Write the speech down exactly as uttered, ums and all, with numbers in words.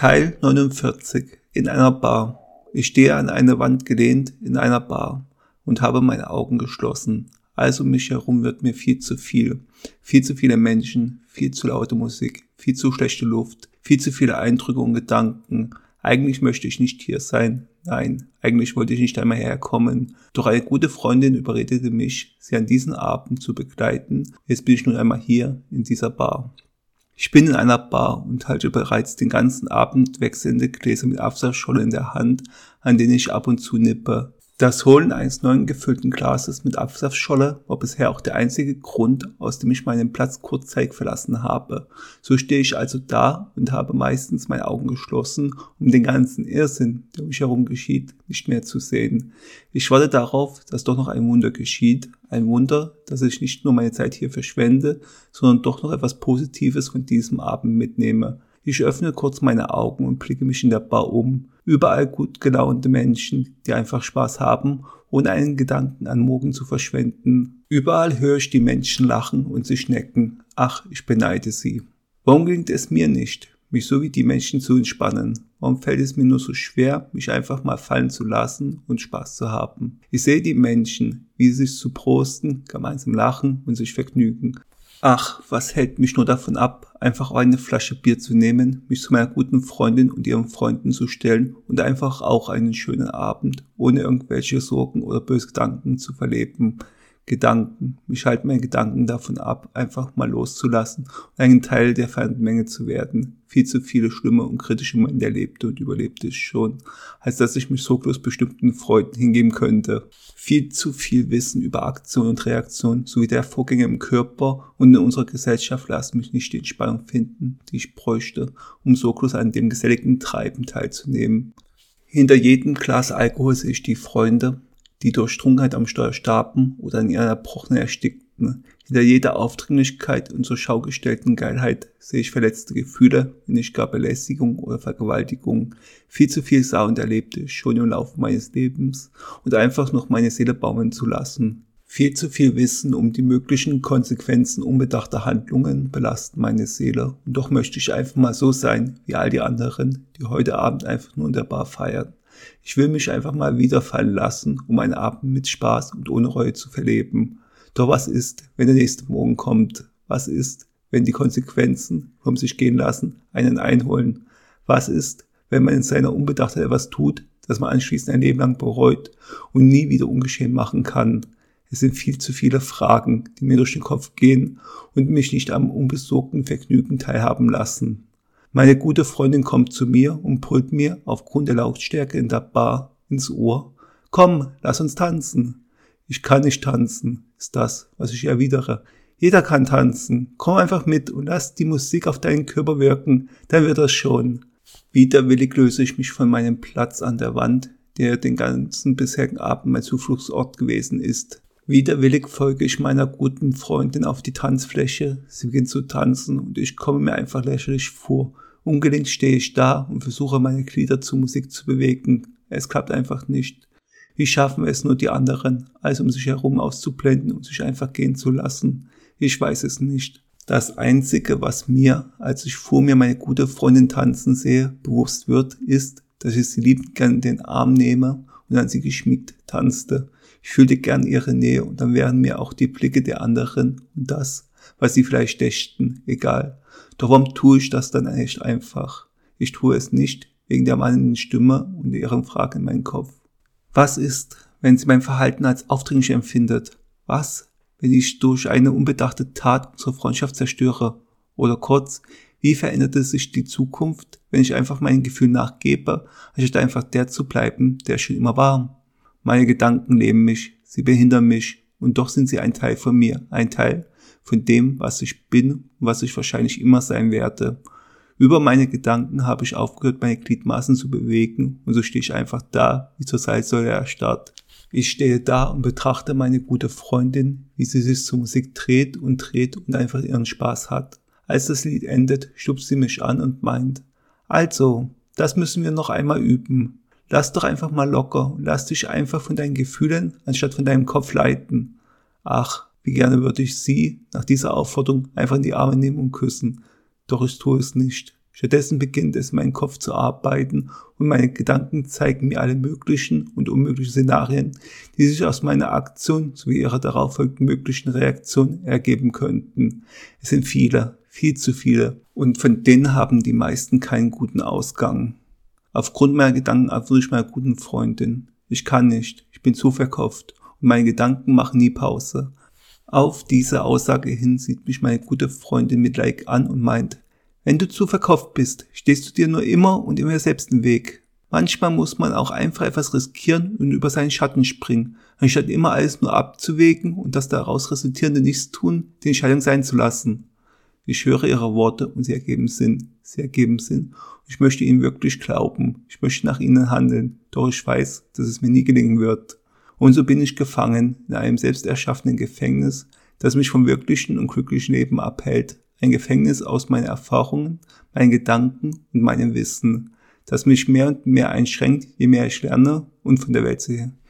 Teil neunundvierzig. In einer Bar. Ich stehe an eine Wand gelehnt in einer Bar und habe meine Augen geschlossen. Also um mich herum wird mir viel zu viel. Viel zu viele Menschen, viel zu laute Musik, viel zu schlechte Luft, viel zu viele Eindrücke und Gedanken. Eigentlich möchte ich nicht hier sein. Nein, eigentlich wollte ich nicht einmal herkommen. Doch eine gute Freundin überredete mich, sie an diesem Abend zu begleiten. Jetzt bin ich nun einmal hier in dieser Bar. Ich bin in einer Bar und halte bereits den ganzen Abend wechselnde Gläser mit Apfelschorle in der Hand, an denen ich ab und zu nippe. Das Holen eines neuen gefüllten Glases mit Apfelsaftscholle war bisher auch der einzige Grund, aus dem ich meinen Platz kurzzeitig verlassen habe. So stehe ich also da und habe meistens meine Augen geschlossen, um den ganzen Irrsinn, der um mich herum geschieht, nicht mehr zu sehen. Ich warte darauf, dass doch noch ein Wunder geschieht. Ein Wunder, dass ich nicht nur meine Zeit hier verschwende, sondern doch noch etwas Positives von diesem Abend mitnehme. Ich öffne kurz meine Augen und blicke mich in der Bar um. Überall gut gelaunte Menschen, die einfach Spaß haben, ohne einen Gedanken an morgen zu verschwenden. Überall höre ich die Menschen lachen und sich necken. Ach, ich beneide sie. Warum gelingt es mir nicht, mich so wie die Menschen zu entspannen? Warum fällt es mir nur so schwer, mich einfach mal fallen zu lassen und Spaß zu haben? Ich sehe die Menschen, wie sie sich zu prosten, gemeinsam lachen und sich vergnügen. Ach, was hält mich nur davon ab, einfach eine Flasche Bier zu nehmen, mich zu meiner guten Freundin und ihren Freunden zu stellen und einfach auch einen schönen Abend, ohne irgendwelche Sorgen oder böse Gedanken zu verleben. Gedanken, mich halten meine Gedanken davon ab, einfach mal loszulassen und ein Teil der feinen Menge zu werden. Viel zu viele schlimme und kritische Momente erlebte und überlebte ich schon, als dass ich mich sorglos bestimmten Freuden hingeben könnte. Viel zu viel Wissen über Aktion und Reaktion sowie der Vorgänge im Körper und in unserer Gesellschaft lassen mich nicht die Entspannung finden, die ich bräuchte, um sorglos an dem geselligen Treiben teilzunehmen. Hinter jedem Glas Alkohol sehe ich die Freunde, die durch Trunkenheit am Steuer starben oder in ihrer Erbrochenen erstickten. Hinter jeder Aufdringlichkeit und zur Schau gestellten Geilheit sehe ich verletzte Gefühle, wenn nicht gar Belästigung oder Vergewaltigung. Viel zu viel sah und erlebte ich schon im Laufe meines Lebens und einfach noch meine Seele baumeln zu lassen. Viel zu viel Wissen um die möglichen Konsequenzen unbedachter Handlungen belasten meine Seele. Und doch möchte ich einfach mal so sein, wie all die anderen, die heute Abend einfach nur in der Bar feiern. Ich will mich einfach mal wieder fallen lassen, um einen Abend mit Spaß und ohne Reue zu verleben. Doch was ist, wenn der nächste Morgen kommt? Was ist, wenn die Konsequenzen vom sich gehen lassen einen einholen? Was ist, wenn man in seiner Unbedachtheit etwas tut, das man anschließend ein Leben lang bereut und nie wieder ungeschehen machen kann? Es sind viel zu viele Fragen, die mir durch den Kopf gehen und mich nicht am unbesorgten Vergnügen teilhaben lassen. Meine gute Freundin kommt zu mir und brüllt mir aufgrund der Lautstärke in der Bar ins Ohr: Komm, lass uns tanzen. Ich kann nicht tanzen, ist das, was ich erwidere. Jeder kann tanzen. Komm einfach mit und lass die Musik auf deinen Körper wirken, dann wird das schon. Widerwillig löse ich mich von meinem Platz an der Wand, der den ganzen bisherigen Abend mein Zufluchtsort gewesen ist. Widerwillig folge ich meiner guten Freundin auf die Tanzfläche. Sie beginnt zu tanzen und ich komme mir einfach lächerlich vor. Ungelenkt stehe ich da und versuche meine Glieder zur Musik zu bewegen. Es klappt einfach nicht. Wie schaffen es nur die anderen, alles um sich herum auszublenden und sich einfach gehen zu lassen? Ich weiß es nicht. Das Einzige, was mir, als ich vor mir meine gute Freundin tanzen sehe, bewusst wird, ist, dass ich sie liebend gern in den Arm nehme und an sie geschmiegt tanzte. Ich fühlte gern ihre Nähe und dann wären mir auch die Blicke der anderen und das, was sie vielleicht dächten, egal. Doch warum tue ich das dann echt einfach? Ich tue es nicht wegen der mahnenden Stimme und ihren Fragen in meinem Kopf. Was ist, wenn sie mein Verhalten als aufdringlich empfindet? Was, wenn ich durch eine unbedachte Tat unsere Freundschaft zerstöre? Oder kurz, wie veränderte sich die Zukunft, wenn ich einfach meinen Gefühlen nachgebe, anstatt einfach der zu bleiben, der schon immer war? Meine Gedanken lähmen mich, sie behindern mich und doch sind sie ein Teil von mir, ein Teil von dem, was ich bin und was ich wahrscheinlich immer sein werde. Über meine Gedanken habe ich aufgehört, meine Gliedmaßen zu bewegen und so stehe ich einfach da, wie zur Salzsäule erstarrt. Ich stehe da und betrachte meine gute Freundin, wie sie sich zur Musik dreht und dreht und einfach ihren Spaß hat. Als das Lied endet, stupst sie mich an und meint: Also, das müssen wir noch einmal üben. Lass doch einfach mal locker und lass dich einfach von deinen Gefühlen anstatt von deinem Kopf leiten. Ach, wie gerne würde ich sie nach dieser Aufforderung einfach in die Arme nehmen und küssen. Doch ich tue es nicht. Stattdessen beginnt es, mein Kopf zu arbeiten und meine Gedanken zeigen mir alle möglichen und unmöglichen Szenarien, die sich aus meiner Aktion sowie ihrer darauf folgenden möglichen Reaktion ergeben könnten. Es sind viele, viel zu viele und von denen haben die meisten keinen guten Ausgang. Aufgrund meiner Gedanken erwürge ich meiner guten Freundin. Ich kann nicht, ich bin zu verkopft und meine Gedanken machen nie Pause. Auf diese Aussage hin sieht mich meine gute Freundin mit Like an und meint: Wenn du zu verkopft bist, stehst du dir nur immer und immer selbst im Weg. Manchmal muss man auch einfach etwas riskieren und über seinen Schatten springen, anstatt immer alles nur abzuwägen und das daraus resultierende Nichtstun die Entscheidung sein zu lassen. Ich höre ihre Worte und sie ergeben Sinn. Sie ergeben Sinn. Ich möchte ihnen wirklich glauben. Ich möchte nach ihnen handeln. Doch ich weiß, dass es mir nie gelingen wird. Und so bin ich gefangen in einem selbst erschaffenen Gefängnis, das mich vom wirklichen und glücklichen Leben abhält. Ein Gefängnis aus meinen Erfahrungen, meinen Gedanken und meinem Wissen, das mich mehr und mehr einschränkt, je mehr ich lerne und von der Welt sehe.